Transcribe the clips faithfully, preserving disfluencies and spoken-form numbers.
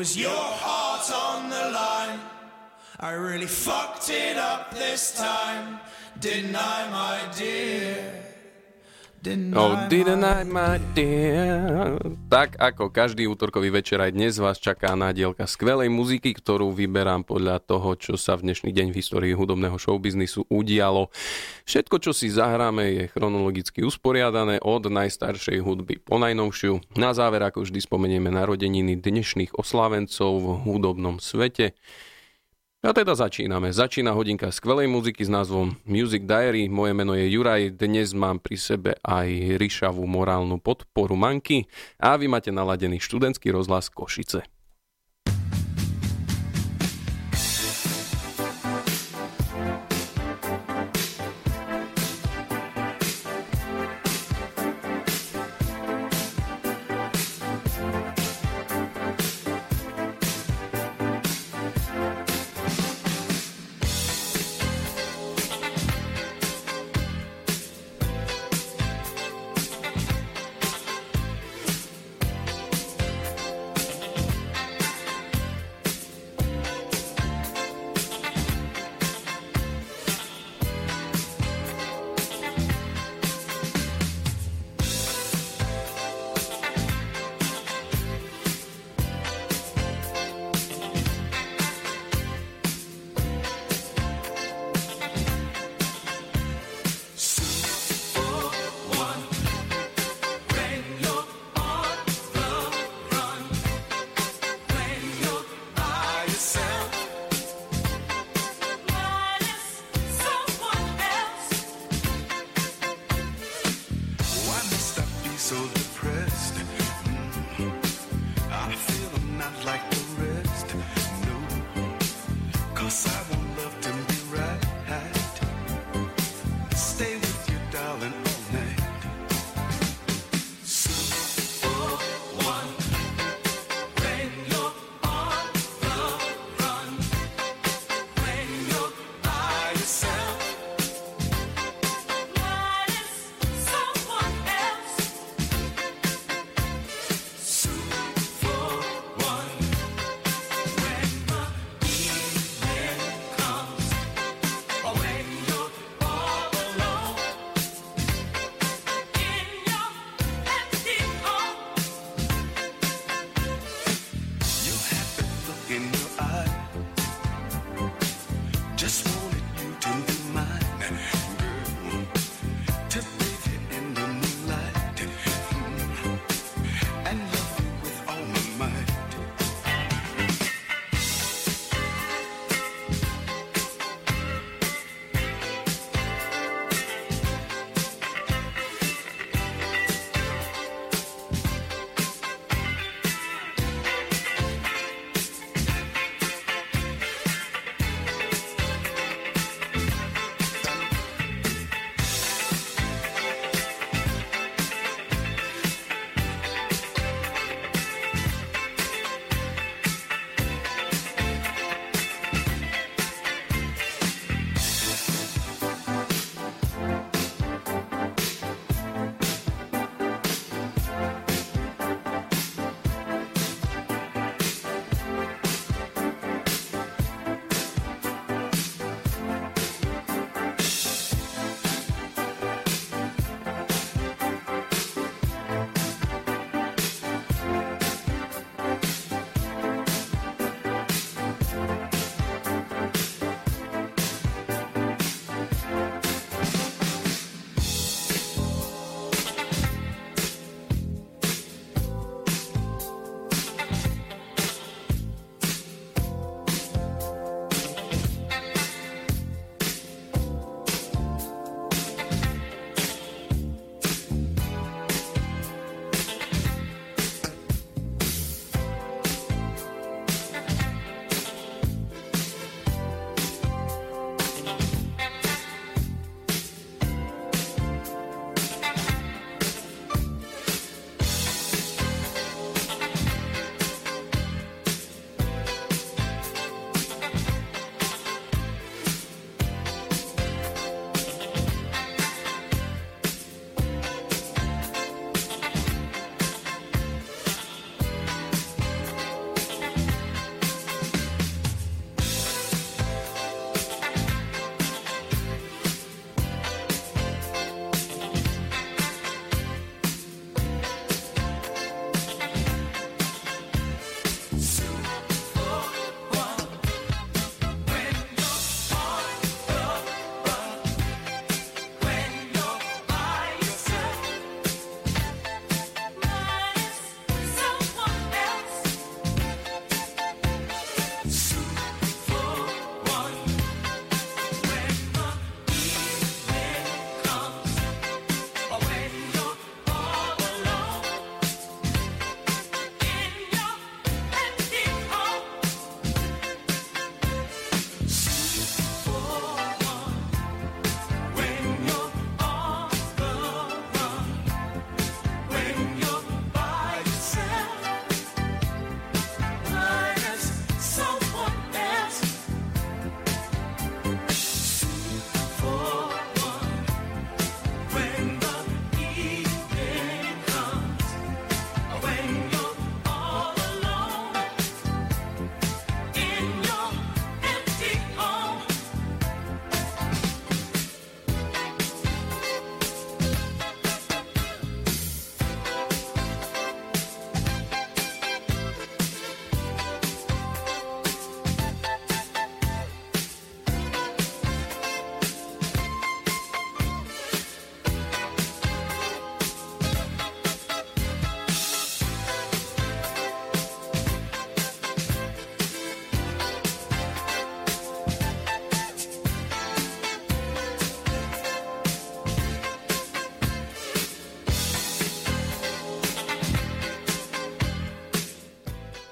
was your heart on the line. I really fucked it up this time, didn't I, my dear? Didn't Oh, I, didn't my I, my dear? Tak ako každý útorkový večer, aj dnes vás čaká nádielka skvelej muziky, ktorú vyberám podľa toho, čo sa v dnešný deň v histórii hudobného showbiznisu udialo. Všetko, čo si zahráme, je chronologicky usporiadané od najstaršej hudby po najnovšiu. Na záver, ako vždy, spomenieme narodeniny dnešných oslávencov v hudobnom svete. A teda začíname. Začína hodinka skvelej muziky s názvom Music Diary. Moje meno je Juraj. Dnes mám pri sebe aj ryšavú morálnu podporu Manky a vy máte naladený študentský rozhlas Košice.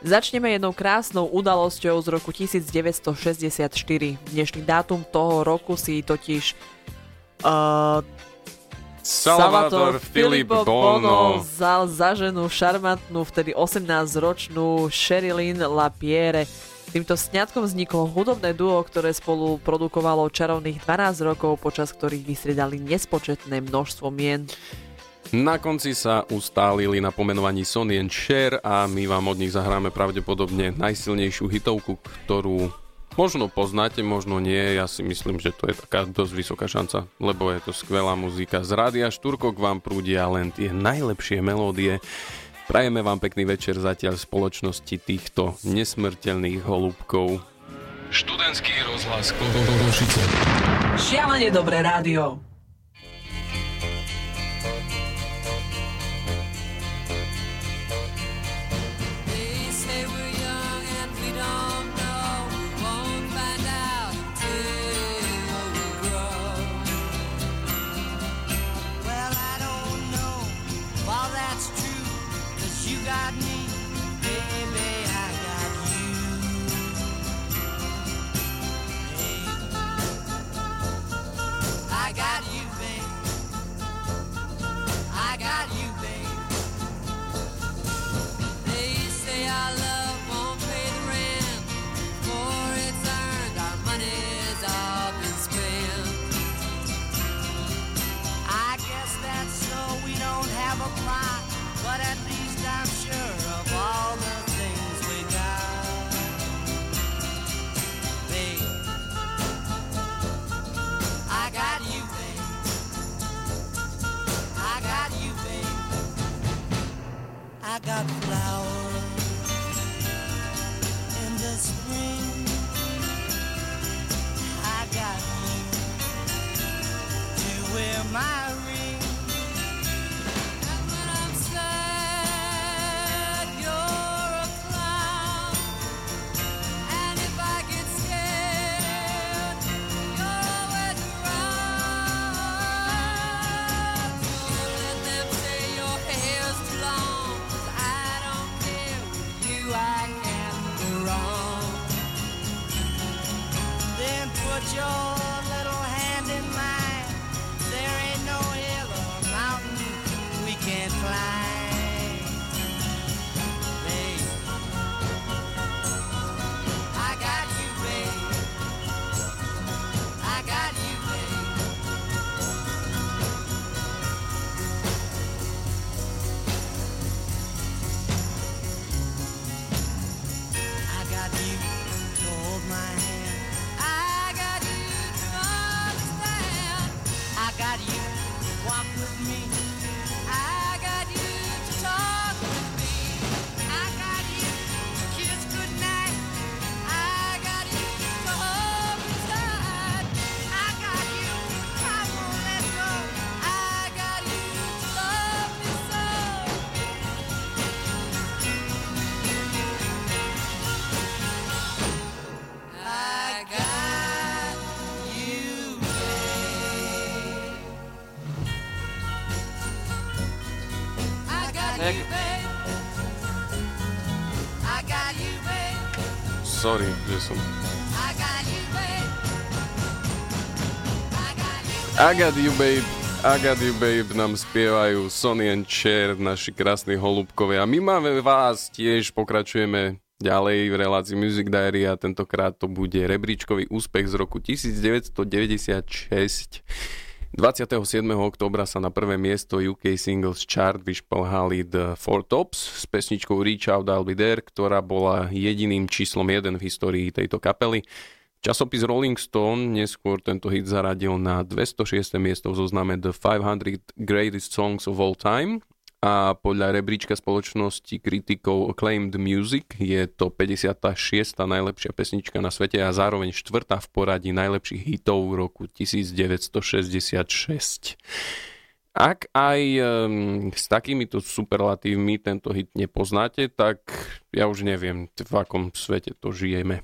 Začneme jednou krásnou udalosťou z roku devätnásťstošesťdesiatštyri. Dnešný dátum toho roku si totiž uh, Salvatore Filippo Bono vzal za ženu šarmantnú, vtedy osemnásťročnú Sherilyn LaPierre. Týmto sňatkom vzniklo hudobné duo, ktoré spolu produkovalo čarovných dvanásť rokov, počas ktorých vystriedali nespočetné množstvo mien. Na konci sa ustálili na pomenovaní Sonny and Cher a my vám od nich zahráme pravdepodobne najsilnejšiu hitovku, ktorú možno poznáte, možno nie, ja si myslím, že to je taká dosť vysoká šanca, lebo je to skvelá muzika. Z Rádia Štúrko k vám prúdia len tie najlepšie melódie. Prajeme vám pekný večer zatiaľ v spoločnosti týchto nesmrteľných holúbkov. Študentský rozhlas Košice. Šialene dobré rádio. I got flowers in the spring. I got you to wear my ring. And when I'm sad, you're a clown. And if I get scared, you're always around. Don't let them say your hair's too long. I can't go wrong. Then put your little hand in mine. There ain't no hill or mountain we can't climb. Babe, I got you, babe. I got you, babe. Sorry, že som... I got you, babe. I got you, babe. Nám spievajú Sonny and Cher, naši krásni holúbkovia. A my máme vás tiež, pokračujeme ďalej v relácii Music Diary a tentokrát to bude rebríčkový úspech z roku devätnásťstodeväťdesiatšesť. dvadsiateho siedmeho októbra sa na prvé miesto ú ká Singles Chart vyšplhali The Four Tops s pesničkou Reach Out I'll Be There, ktorá bola jediným číslom jeden v histórii tejto kapely. Časopis Rolling Stone neskôr tento hit zaradil na dvestošieste miesto v zozname The päťsto Greatest Songs of All Time a podľa rebríčka spoločnosti kritikov Acclaimed Music je to päťdesiata šiesta najlepšia pesnička na svete a zároveň štvrtá v poradí najlepších hitov v roku devätnásťstošesťdesiatšesť. Ak aj um, s takýmito superlatívmi tento hit nepoznáte, tak ja už neviem, v akom svete to žijeme.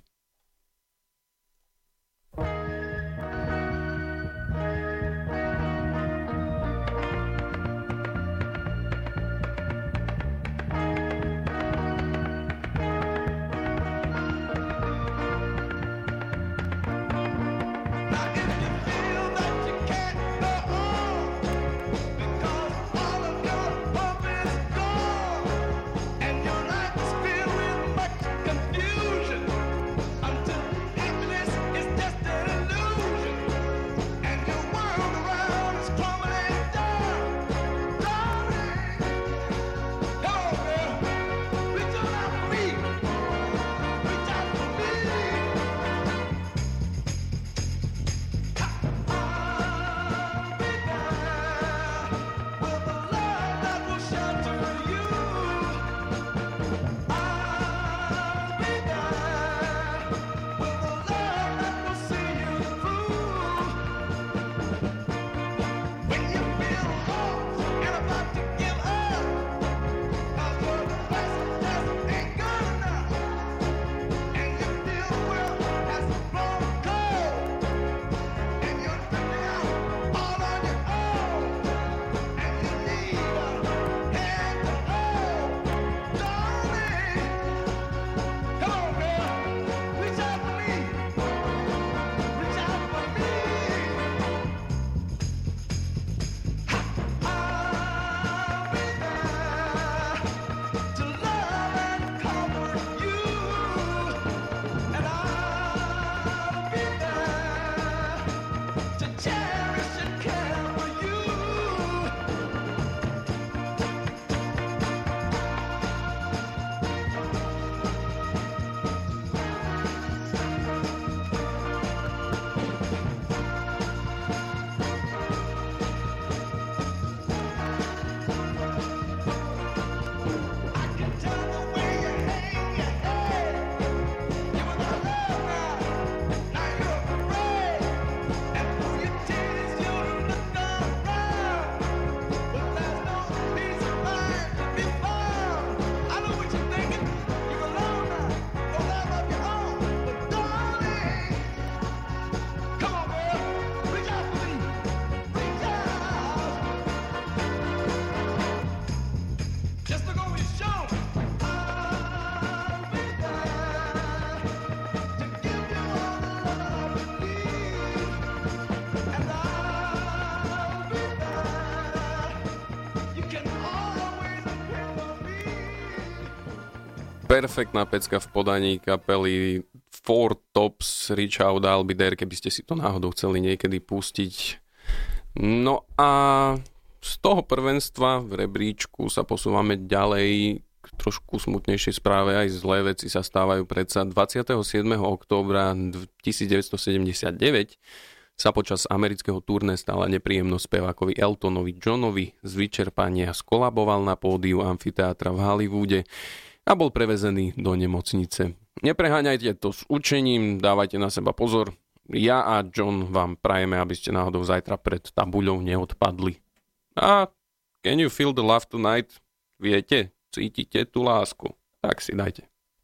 perfektná pecka v podaní kapely Four Tops, Reach Out, I'll Be There, keby ste si to náhodou chceli niekedy pustiť. No a z toho prvenstva v rebríčku sa posúvame ďalej k trošku smutnejšej správe, aj zlé veci sa stávajú predsa. dvadsiateho siedmeho októbra tisícdeväťstosedemdesiatdeväť sa počas amerického turné stala nepríjemnosť spevákovi Eltonovi Johnovi z vyčerpania, skolaboval na pódiu amfiteátra v Hollywoode a bol prevezený do nemocnice. Nepreháňajte to s učením, dávajte na seba pozor. Ja a John vám prajeme, aby ste náhodou zajtra pred tabuľou neodpadli. A Can You Feel the Love Tonight? Viete, cítite tú lásku? Tak si dajte.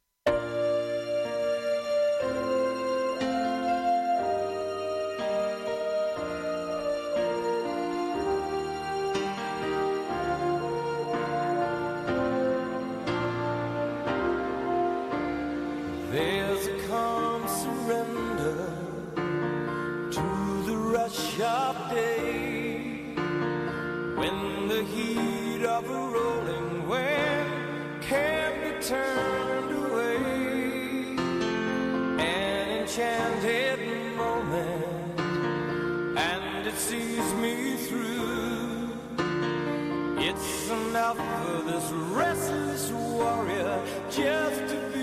There's a calm surrender to the rush of day, when the heat of a rolling wind can't be turned away. An enchanted moment, and it sees me through. It's enough for this restless warrior just to be.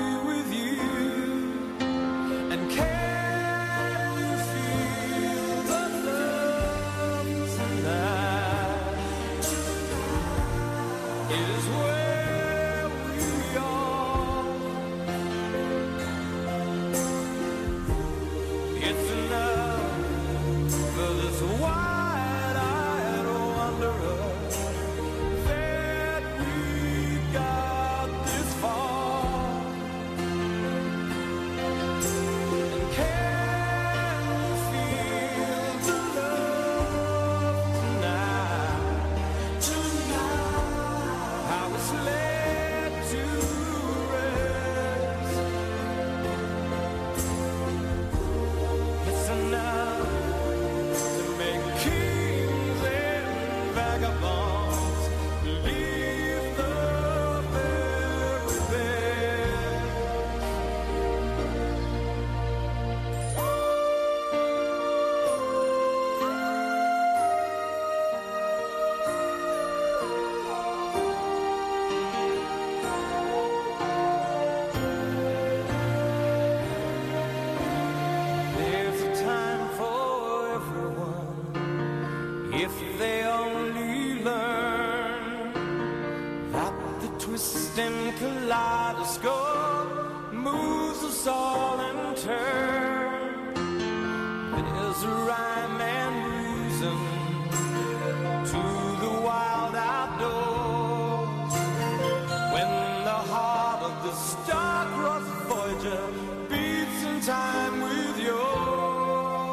Kaleidoscope moves us all in turn. There's a rhyme and reason to the wild outdoors. When the heart of the star-crossed Voyager beats in time with yours.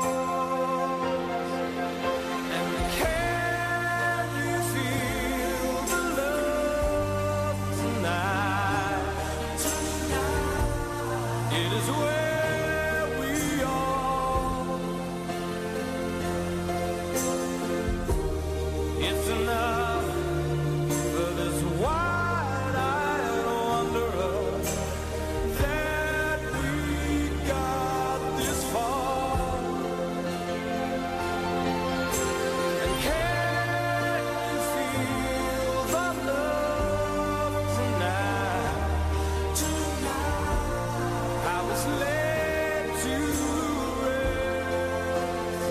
And can you feel the love tonight? It is where we are. It's enough for this wide-eyed wanderer that we got this far. And can you feel the love tonight? Tonight. I was led to rest.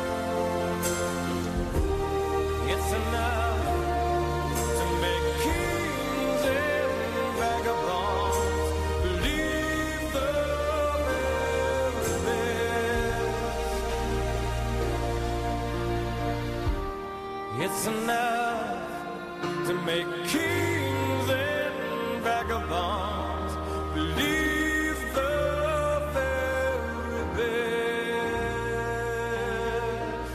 It's enough to make kings and vagabonds believe the very best. It's enough to make kings and vagabonds believe the very best.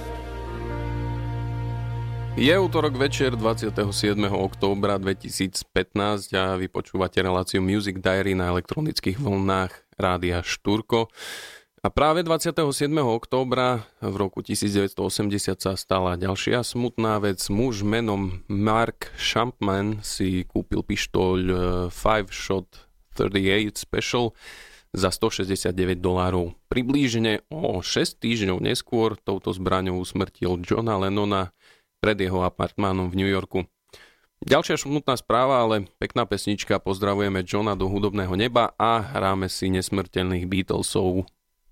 Je útorok večer dvadsiateho siedmeho októbra dvetisícpätnásť a vy počúvate reláciu Music Diary na elektronických vlnách Rádia Štúrko. A práve dvadsiateho siedmeho októbra v roku devätnásťstoosemdesiat sa stala ďalšia smutná vec. Muž menom Mark Champman si kúpil pištoľ Five Shot tridsaťosem Special za stošesťdesiatdeväť dolárov. Priblížne o šesť týždňov neskôr touto zbraňou usmrtil Johna Lennona pred jeho apartmánom v New Yorku. Ďalšia smutná správa, ale pekná pesnička. Pozdravujeme Johna do hudobného neba a hráme si nesmrteľných Beatlesov.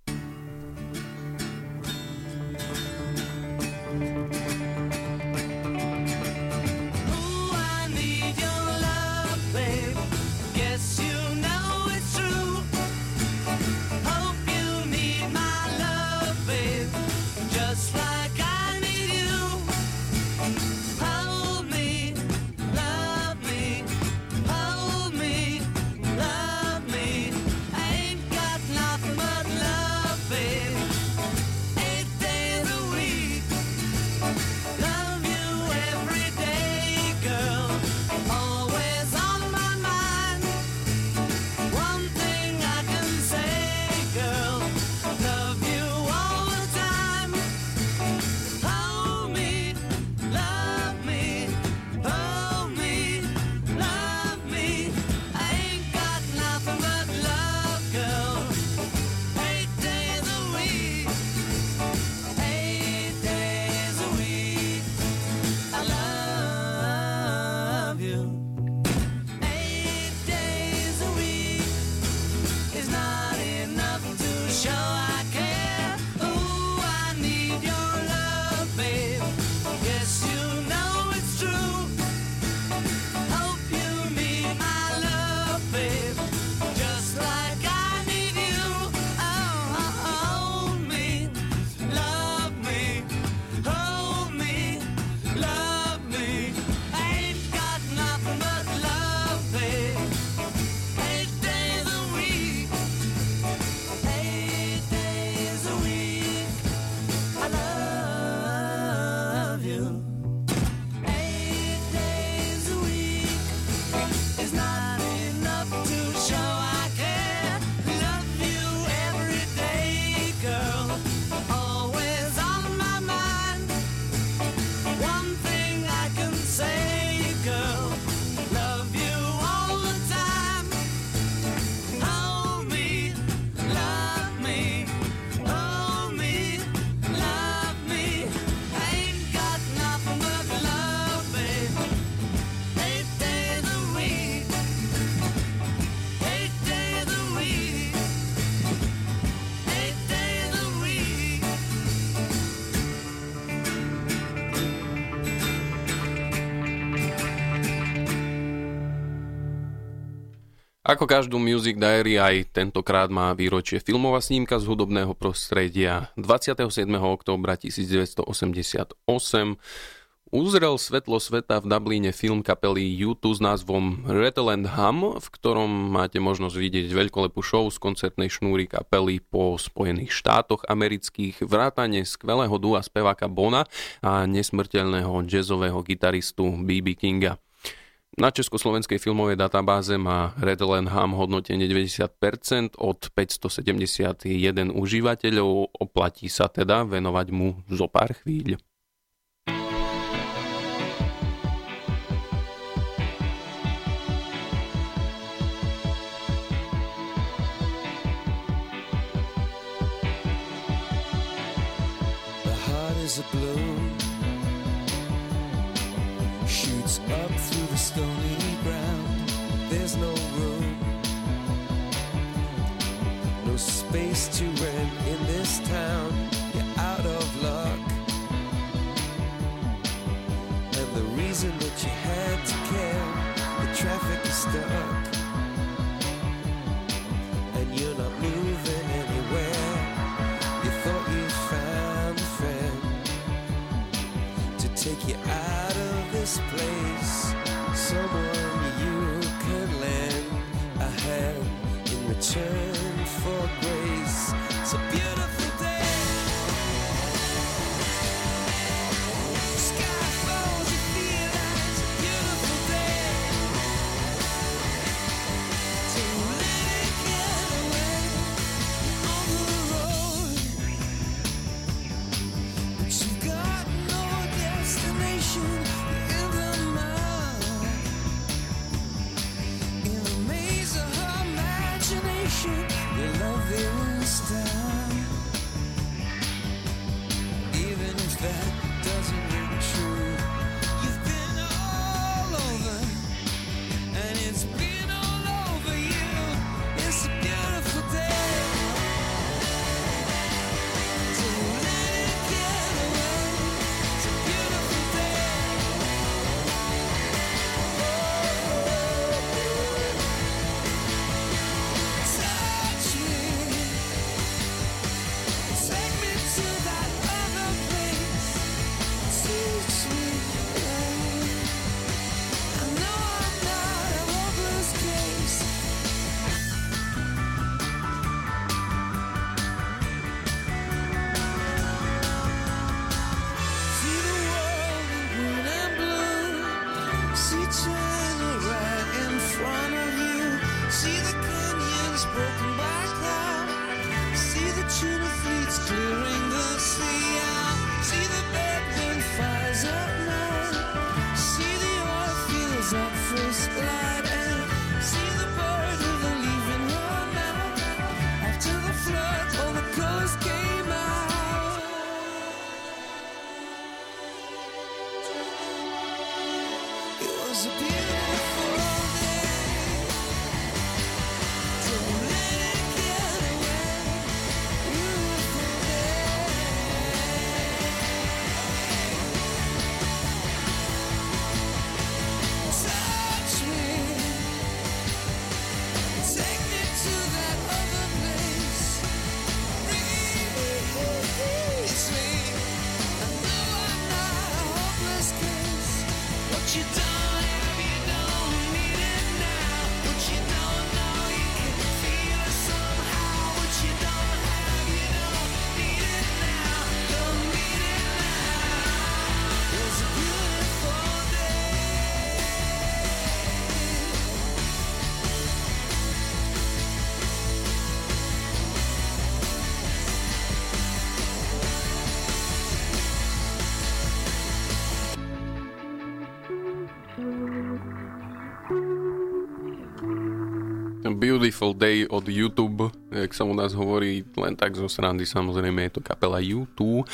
Ako každú Music Diary, aj tentokrát má výročie filmová snímka z hudobného prostredia. dvadsiateho siedmeho októbra devätnásťstoosemdesiatosem uzrel svetlo sveta v Dubline film kapely U dva s názvom Rattle and Hum, v ktorom máte možnosť vidieť veľkolepú show z koncertnej šnúry kapely po Spojených štátoch amerických, vrátane skvelého dua speváka Bona a nesmrteľného jazzového gitaristu bé bé Kinga. Na československej filmovej databáze má Rattle and Hum hodnotenie deväťdesiat percent od päťstosedemdesiatjeden užívateľov. Oplatí sa teda venovať mu zo pár chvíľ. The heart is a blue, shoots up through the stony ground. There's no room, no space to rent in this town. You're out of luck, and the reason that you had to care, the traffic is stuck, and you're not moving anywhere. You thought you found a friend to take you out of this place, someone you can lend a hand in return for grace. It's a beautiful day, sky falls, you feel that it's a beautiful day, so let it get away on the road, but you've got no destination. In the maze of her Beautiful Day od YouTube, jak sa u nás hovorí, len tak zo srandy, samozrejme je to kapela U dva.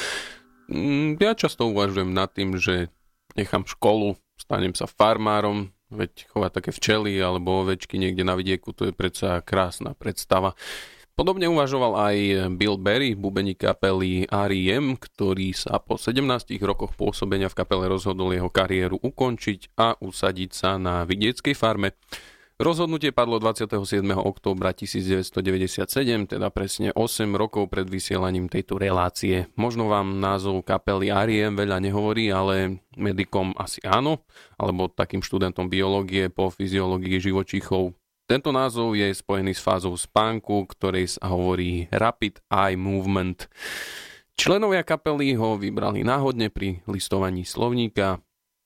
Ja často uvažujem nad tým, že nechám školu, stanem sa farmárom, veď chovať také včely alebo ovečky niekde na vidieku, to je predsa krásna predstava. Podobne uvažoval aj Bill Berry, bubeník kapely R E M, ktorý sa po sedemnástich rokoch pôsobenia v kapele rozhodol jeho kariéru ukončiť a usadiť sa na vidieckej farme. Rozhodnutie padlo dvadsiateho siedmeho októbra devätnásťstodeväťdesiatsedem, teda presne osem rokov pred vysielaním tejto relácie. Možno vám názov kapely R E M veľa nehovorí, ale medikom asi áno, alebo takým študentom biológie po fyziológii živočíchov. Tento názov je spojený s fázou spánku, ktorej sa hovorí Rapid Eye Movement. Členovia kapely ho vybrali náhodne pri listovaní slovníka.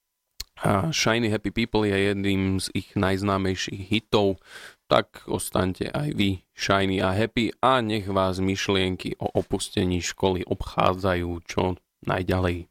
A Shiny Happy People je jedným z ich najznámejších hitov, tak ostaňte aj vy shiny a happy a nech vás myšlienky o opustení školy obchádzajú čo najďalej.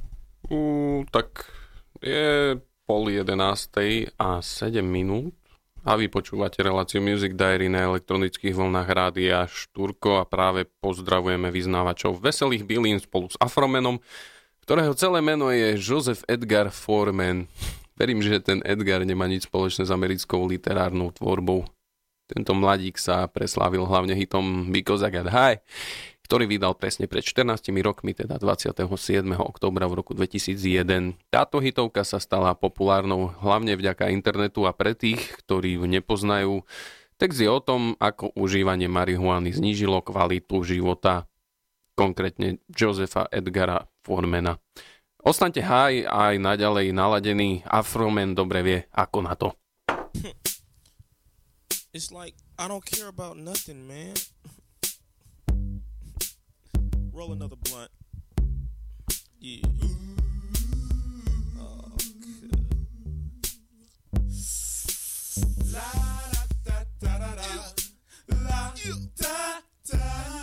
Uh, tak je pol jedenástej a sedem minút A vy počúvate reláciu Music Diary na elektronických vlnách rádia Štúrko a práve pozdravujeme vyznávačov Veselých bylín spolu s Afromenom, ktorého celé meno je Joseph Edgar Foreman. Verím, že ten Edgar nemá nič spoločné s americkou literárnou tvorbou. Tento mladík sa preslávil hlavne hitom Because I Got High, ktorý vydal presne pred štrnástimi rokmi, teda dvadsiateho siedmeho októbra v roku dvetisícjeden. Táto hitovka sa stala populárnou hlavne vďaka internetu a pre tých, ktorí ju nepoznajú, text je o tom, ako užívanie marihuany znížilo kvalitu života, konkrétne Josepha Edgara Formana. Ostaňte high aj naďalej naladený, Afroman dobre vie, ako na to. It's like, I don't care about nothing, man. Roll another blunt. Yeah. Oh, good. La da da da da da. La da da.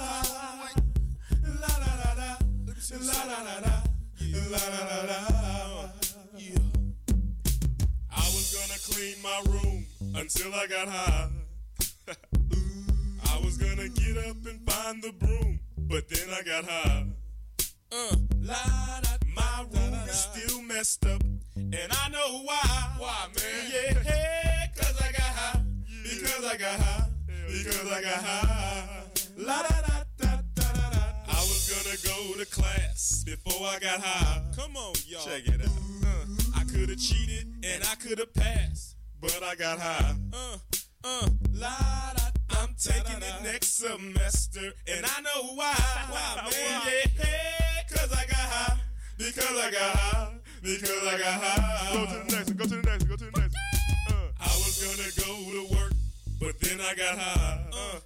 La da da da. La da da da. La da da da. Yeah. I was gonna clean my room until I got high. I was gonna get up and find the broom, but then I got high. Uh, la, da, my room da, da, da. Is still messed up, and I know why. Why, man? Yeah, hey, cause I got high. Yeah. Because I got high. Yeah. Because I got high. La da da da da da da. I was gonna go to class before I got high. Come on, y'all. Check it out. Uh, I could have cheated and I could have passed, but I got high. Uh, uh, la da. I'm taking it next semester, and I know why. Why, man? Yeah, hey, cause I got high. Because I got high. Because I got high. Go to the next one, go to the next one, go to the next one. Uh, I was gonna go to work, but then I got high. Uh,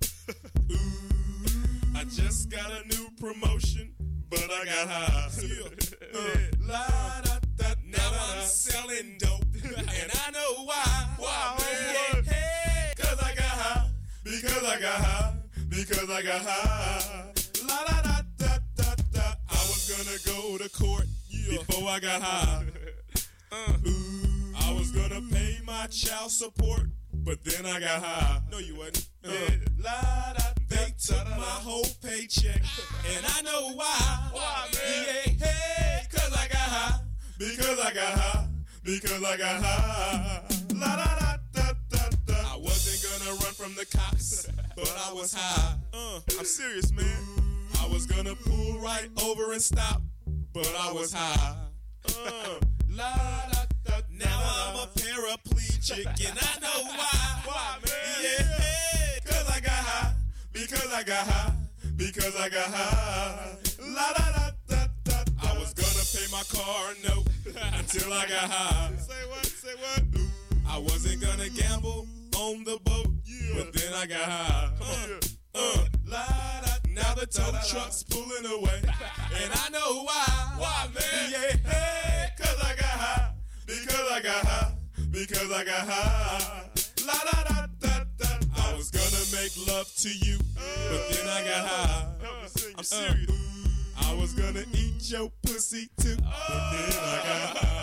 ooh, I just got a new promotion, but I got high. Uh, la, da, da, now I'm selling dope, and I know why. Why, man? Yeah, hey, cause I got high. Because I got high, because I got high. La da da da da da. I was gonna go to court yeah. before I got high. Uh, ooh, I was gonna pay my child support, but then I got high. No, you wasn't. Uh, yeah. La da. They took my whole paycheck, and I know why. Why, man? Yeah, hey, cause I got high. Because I got high. Because I got high. La da da. I wasn't gonna run from the cops, but I was high. Uh, I'm serious, man. I was gonna pull right over and stop, but I was high. Uh, la, da, da, now I'm a paraplegic, and I know why. Why, man? Yeah, hey, cause I got high. Because I got high. Because I got high. La da da da da. I was gonna pay my car note until I got high. Say what? Say what? I wasn't gonna gamble on the boat, yeah. But then I got high. Uh, uh, la, da, now the tow truck's pulling away, and I know why. Why, man? Yeah, hey, cause I got high. Because I got high. Because I got high. La da da da da. I was gonna make love to you, but then I got high. I'm serious. Uh, I was gonna eat your pussy too, but then I got high.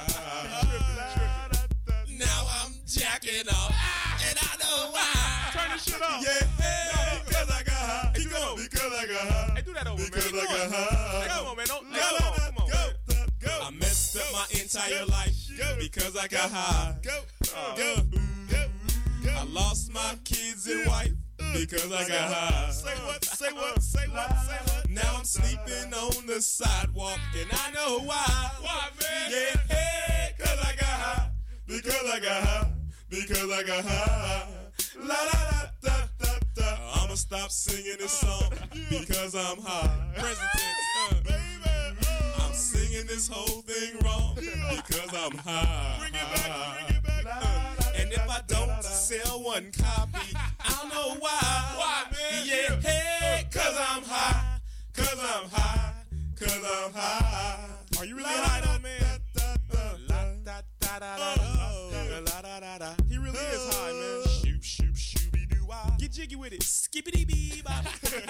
Now I'm jacking off, and I know why. Turn this shit off. Yeah, hey, no, no, because I got high. Hey, keep going. Because I got high. Hey, do that over, because man. Because I got high. Hey, come on, man. Don't, go, hey, come on, come on. Go, go, go. I messed up my entire go, life go, because I got go, high. Go, uh, go, go, go. I lost my kids and wife because I got high. Say what, say what, say what, say what. Now I'm sleeping on the sidewalk, and I know why. Why, man? Yeah, hey, because I got high. Because I got high, because I got high. La da da da da da. I'ma stop singing this song because I'm high. Present tense, uh, baby. Uh, I'm singing this whole thing wrong because I'm high. Bring it back, bring it back. Uh, and if I don't sell one copy, I don't know why. Why, man? Yeah, hey, cause I'm high, cause I'm high, cause I'm high. Are you really high though, man? He really is high, man. Shoop, shoop, shooby doo wah. Get jiggy with it. Skippity bee bop.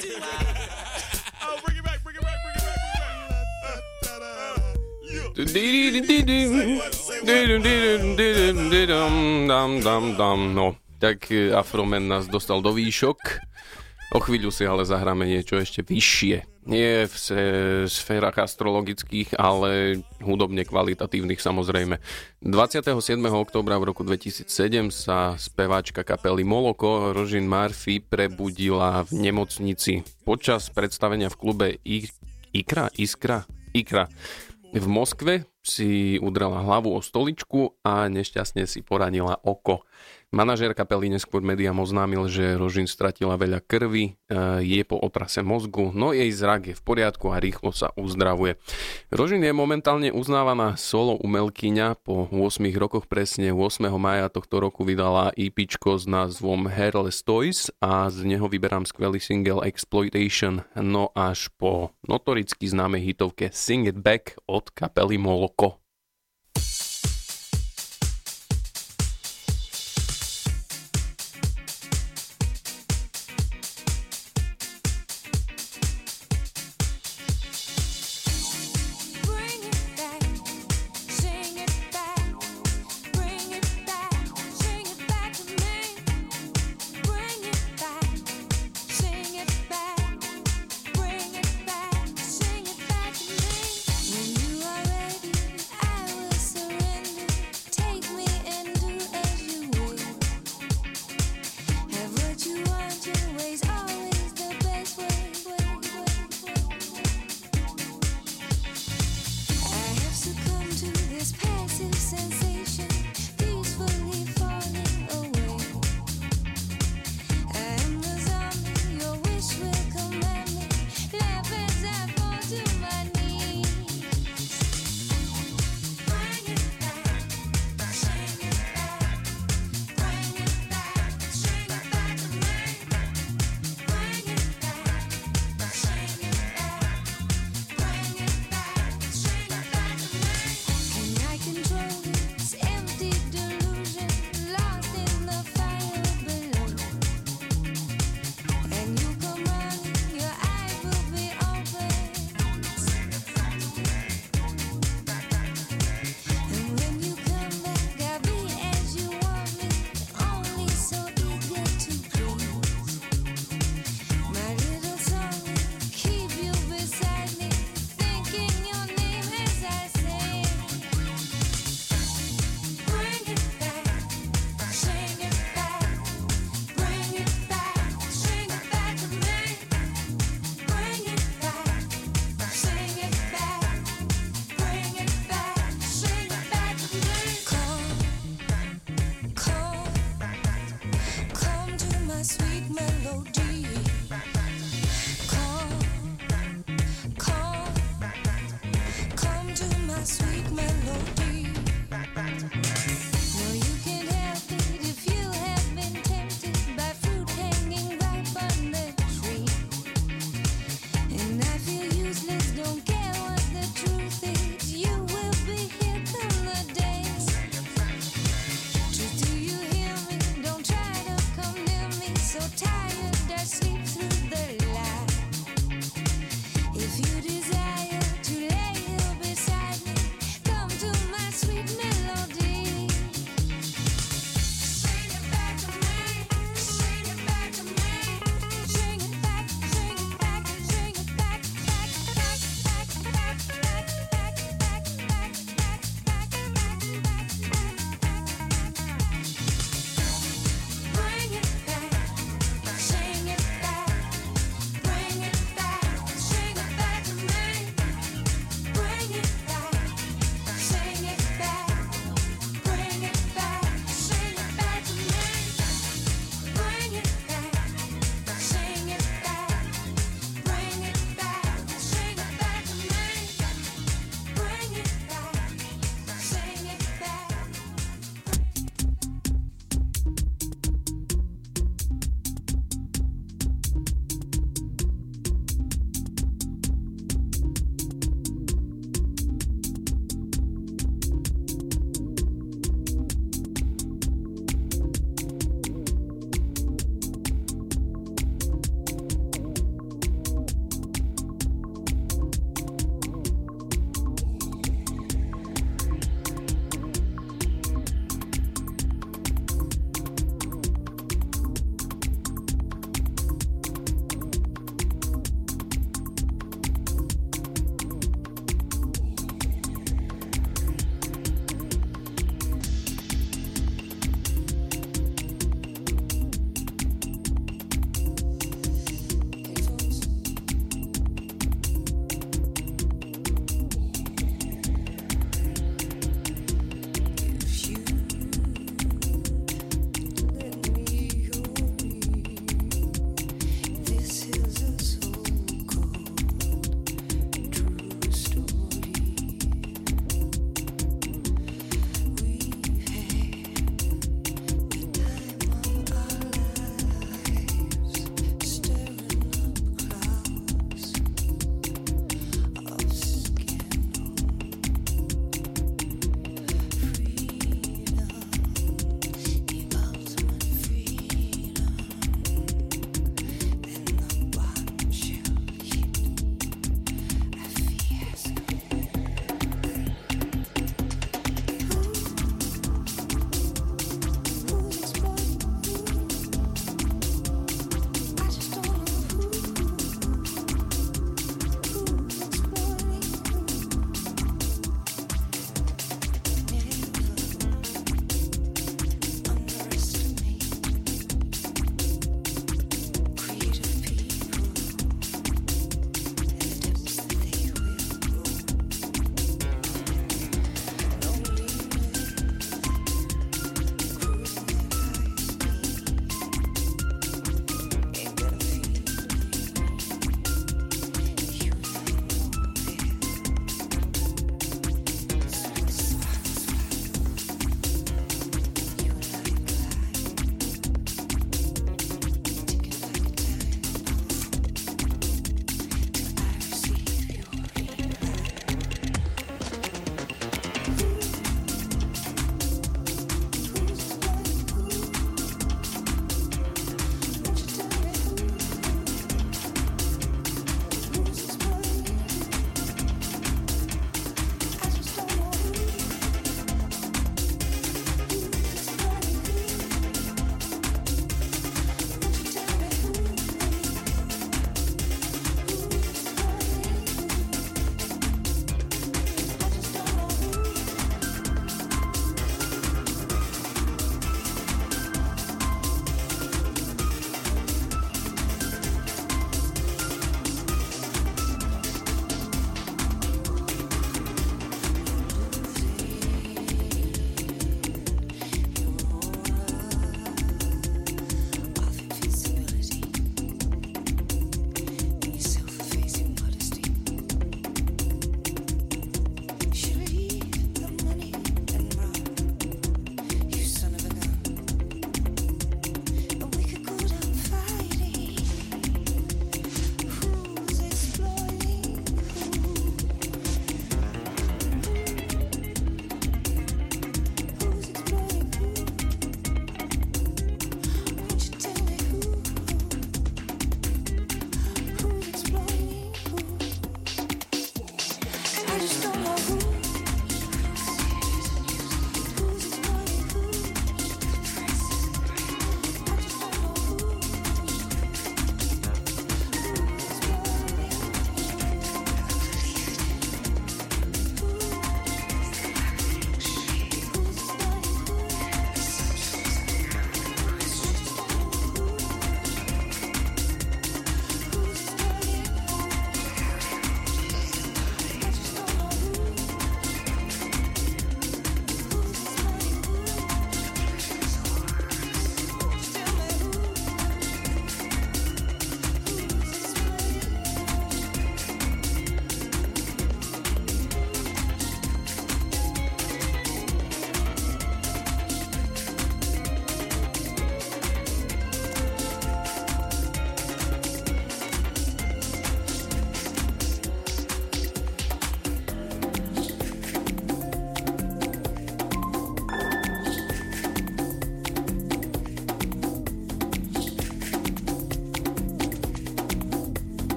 Oh, bring it back, bring it back, bring it back, bring it back. Uh, uh, uh, yeah. Say what, say No, tak Afroman nás dostal do výšok. O chvíľu si ale zahráme niečo ešte vyššie. Nie v sférach astrologických, ale hudobne kvalitatívnych samozrejme. dvadsiateho siedmeho októbra v roku dvetisícsedem sa speváčka kapely Moloko Roisin Murphy prebudila v nemocnici. Počas predstavenia v klube I- Ikra, Iskra, Ikra v Moskve si udrela hlavu o stoličku a nešťastne si poranila oko. Manažér kapely neskôr médiám oznámil, že Roisin stratila veľa krvi, je po otrase mozgu, no jej zrak je v poriadku a rýchlo sa uzdravuje. Roisin je momentálne uznávaná solo umelkyňa. Po ôsmich rokoch, presne ôsmeho mája tohto roku, vydala EPčko s názvom Hairless Toys a z neho vyberám skvelý single Exploitation, no až po notoricky známej hitovke Sing It Back od kapely Moloko.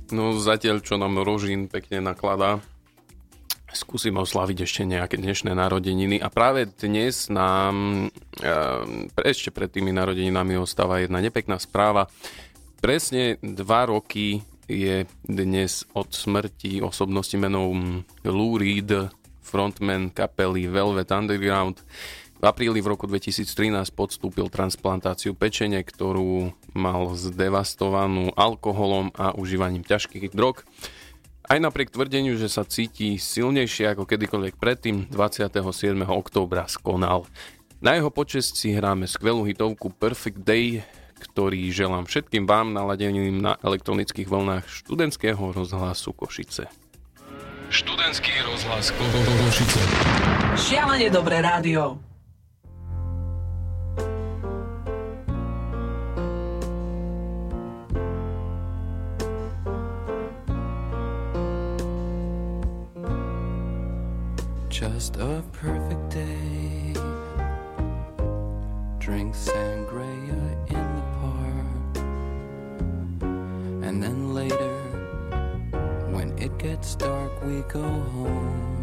No zatiaľ, čo nám Rožín pekne nakladá, skúsim oslaviť ešte nejaké dnešné narodeniny. A práve dnes nám, ešte pred tými narodeninami ostáva jedna nepekná správa. Presne dva roky je dnes od smrti osobnosti menom Lou Reed, frontman kapely Velvet Underground. V apríli v roku dvetisíctrinásť podstúpil transplantáciu pečene, ktorú mal zdevastovanú alkoholom a užívaním ťažkých drog. Aj napriek tvrdeniu, že sa cíti silnejšie ako kedykoľvek predtým, dvadsiateho siedmeho októbra skonal. Na jeho počesť si hráme skvelú hitovku Perfect Day, ktorý želám všetkým vám naladeným na elektronických vlnách študentského rozhlasu Košice. Študentský rozhlas Košice. Šialene dobré rádio. Just a perfect day. Drink sangria in the park. And then later, when it gets dark, we go home.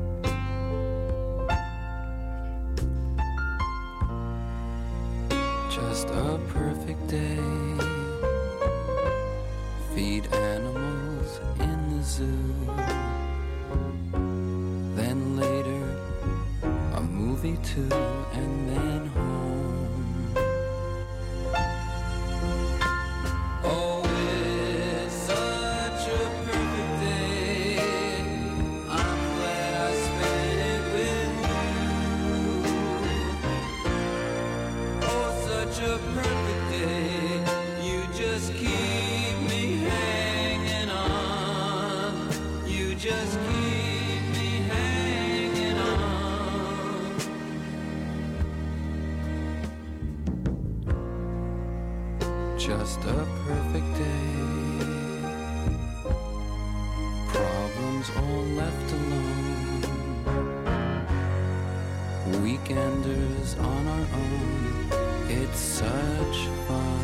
Just a perfect day. Feed animals in the zoo. Then later, a movie too, and then home. Oh, it's such a perfect day. I'm glad I spent it with you. Oh, such a perfect day. You just keep me hanging on. You just keep just a perfect day. Problems all left alone. Weekenders on our own. It's such fun.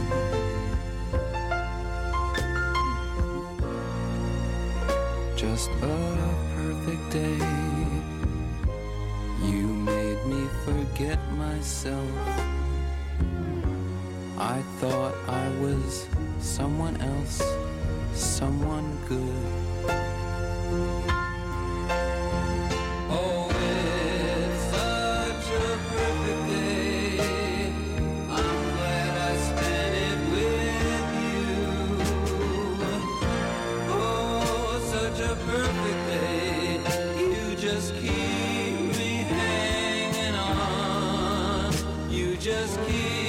Just a perfect day. You made me forget myself. I thought I was someone else, someone good. Oh, it's such a perfect day. I'm glad I spent it with you. Oh, such a perfect day. You just keep me hanging on. You just keep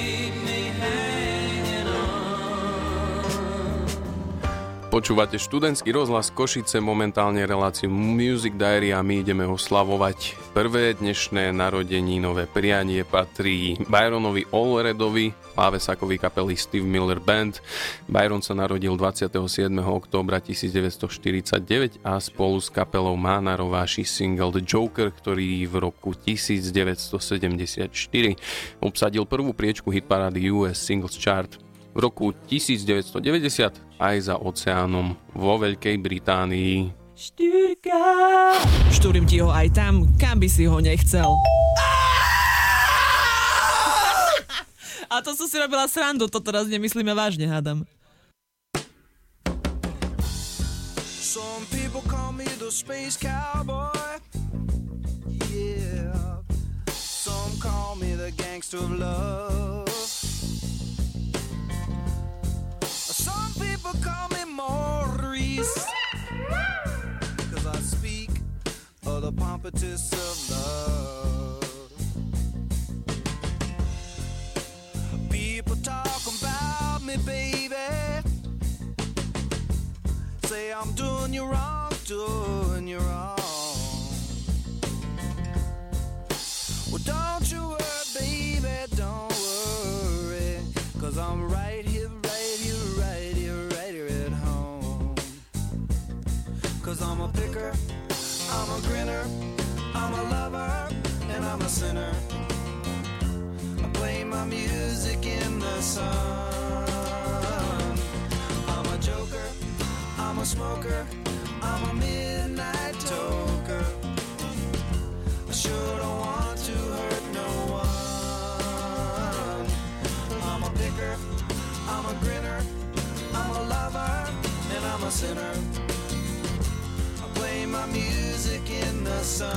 Počúvate študentský rozhlas Košice, momentálne reláciu Music Diary a my ideme oslavovať prvé dnešné narodeninové prianie patrí Byronovi Allredovi, klávesakovi kapely Steve Miller Band. Byron sa narodil dvadsiateho siedmeho októbra tisícdeväťstoštyridsaťdeväť a spolu s kapelou má na rováši single The Joker, ktorý v roku tisícdeväťstosedemdesiatštyri obsadil prvú priečku hitparády ú es Singles Chart. V roku tisícdeväťstodeväťdesiat aj za oceánom vo Veľkej Británii. Štyrka! Štúrim ti ho aj tam, kam by si ho nechcel. A to som si robila srandu, to teraz nemyslíme vážne, hádam. Some people call me the space cowboy. Yeah. Some call me the gangster of love. Some people call me Maurice, cause I speak of the pompatus of love. People talk about me, baby, say I'm doing you wrong, doing you wrong. Well, don't you worry, baby, don't worry, cause I'm right here, right here, right here, right here at home. Cause I'm a picker, I'm a grinner, I'm a lover, and I'm a sinner. I play my music in the sun. I'm a joker, joker, I'm a midnight toker. I sure don't want to hurt no one. I'm a picker, I'm a grinner, I'm a lover, and I'm a sinner. I play my music in the sun.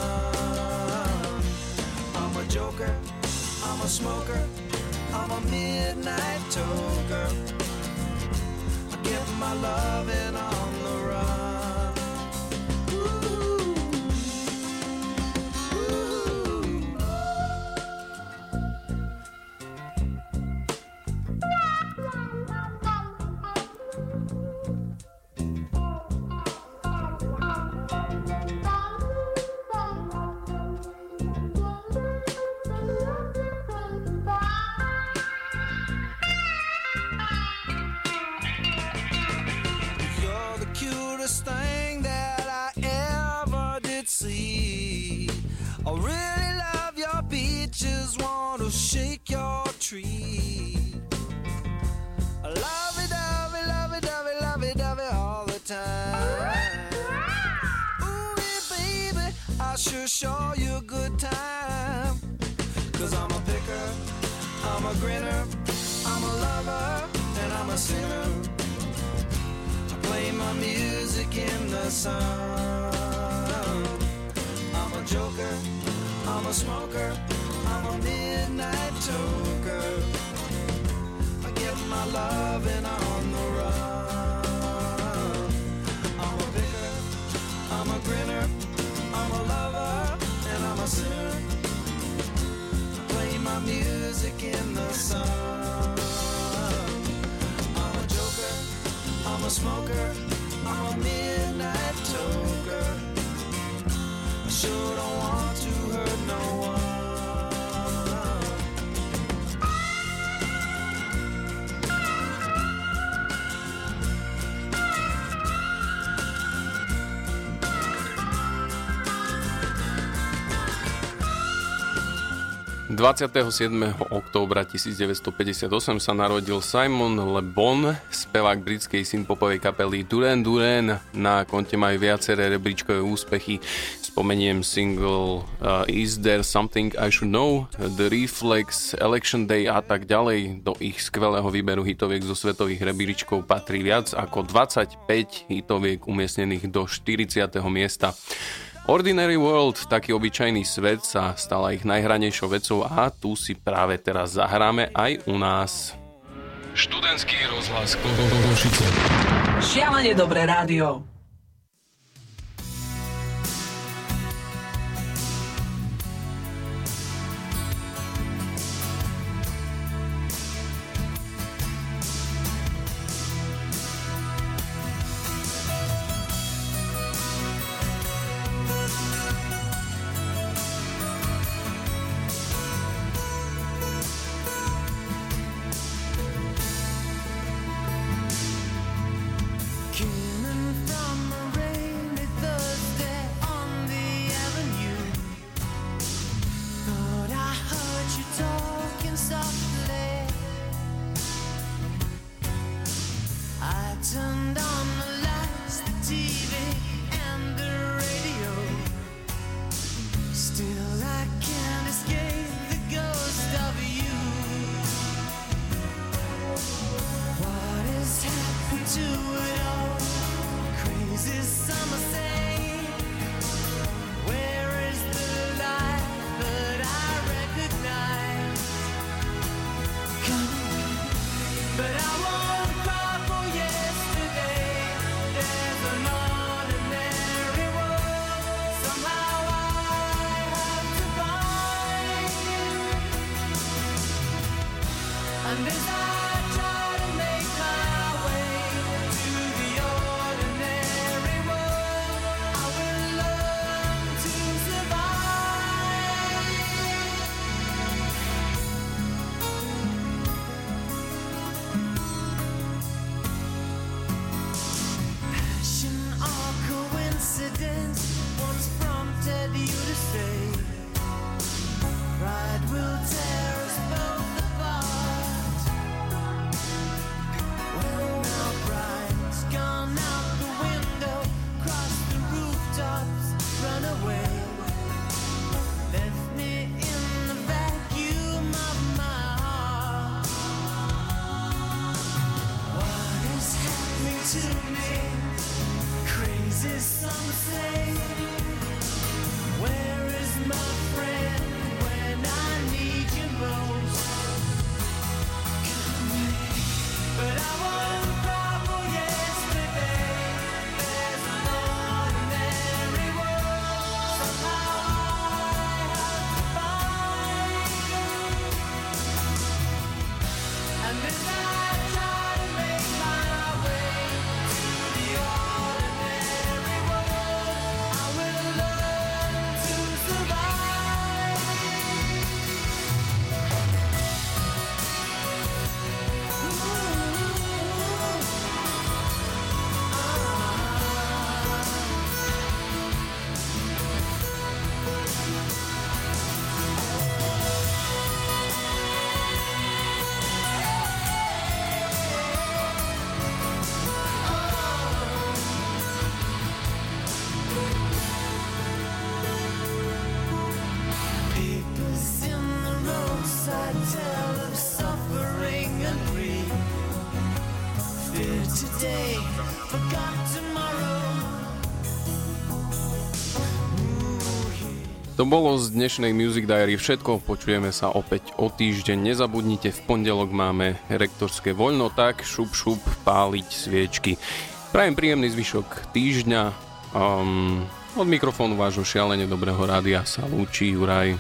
I'm a joker, I'm a smoker, I'm a midnight toker. I get my loving on the run. Ooh. You're the cutest thing that I ever did see. I really love your beaches, want to shake your tree. I love it, love it, love it, love it, love it, love it all the time. Ooh, yeah, baby, I sure show you a good time. Cause I'm a picker, I'm a grinner, I'm a lover, and I'm a sinner. I play my music in the sun. I'm a joker, I'm a smoker, I'm a midnight toker. I get my loving on the run. I'm a picker, I'm a grinner, I'm a lover, and I'm a sinner. I play my music in the sun. I'm a joker, I'm a smoker, I'm a midnight toker. I sure don't want to hurt no one. dvadsiateho siedmeho októbra tisícdeväťstopäťdesiatosem sa narodil Simon Le Bon, spevák britskej synthpopovej kapely Duran Duran. Na konte majú viaceré rebríčkové úspechy. Spomeniem single uh, Is There Something I Should Know, The Reflex, Election Day a tak ďalej. Do ich skvelého výberu hitoviek zo svetových rebríčkov patrí viac ako dvadsaťpäť hitoviek umiestnených do štyridsiateho miesta. Ordinary World, taký obyčajný svet, sa stala ich najhranejšou vecou a tu si práve teraz zahráme aj u nás. Študentský rozhlas Košice. Šialene dobré rádio. And as I try to make my way to to me. Crazy some say. Where is my friend when I need you most? But I wasn't proud for yesterday. There's an ordinary world somehow I have to find. And as I try to make my way to the ordinary world, I will learn to survive. Papers in the roadside tell of suffering and grief. Fear today, forgot tomorrow. To bolo z dnešnej Music Diary všetko, počujeme sa opäť o týždeň. Nezabudnite, v pondelok máme rektorské voľno, tak šup šup páliť sviečky. Prajem príjemný zvyšok týždňa. Um, od mikrofónu vášho šialene dobrého rádia sa lúči Juraj.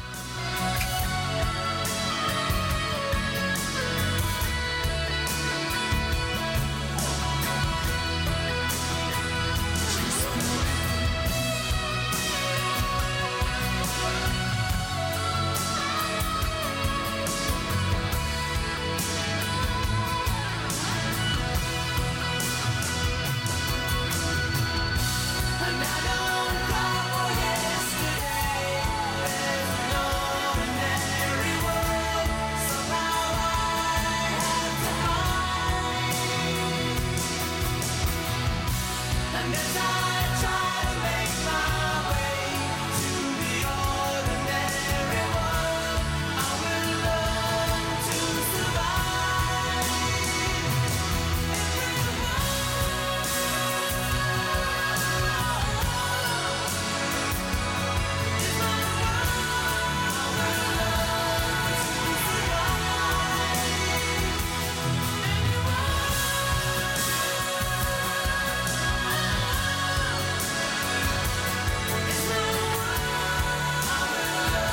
And I don't cry for yesterday. There's an ordinary world somehow I have to find. And as I try to make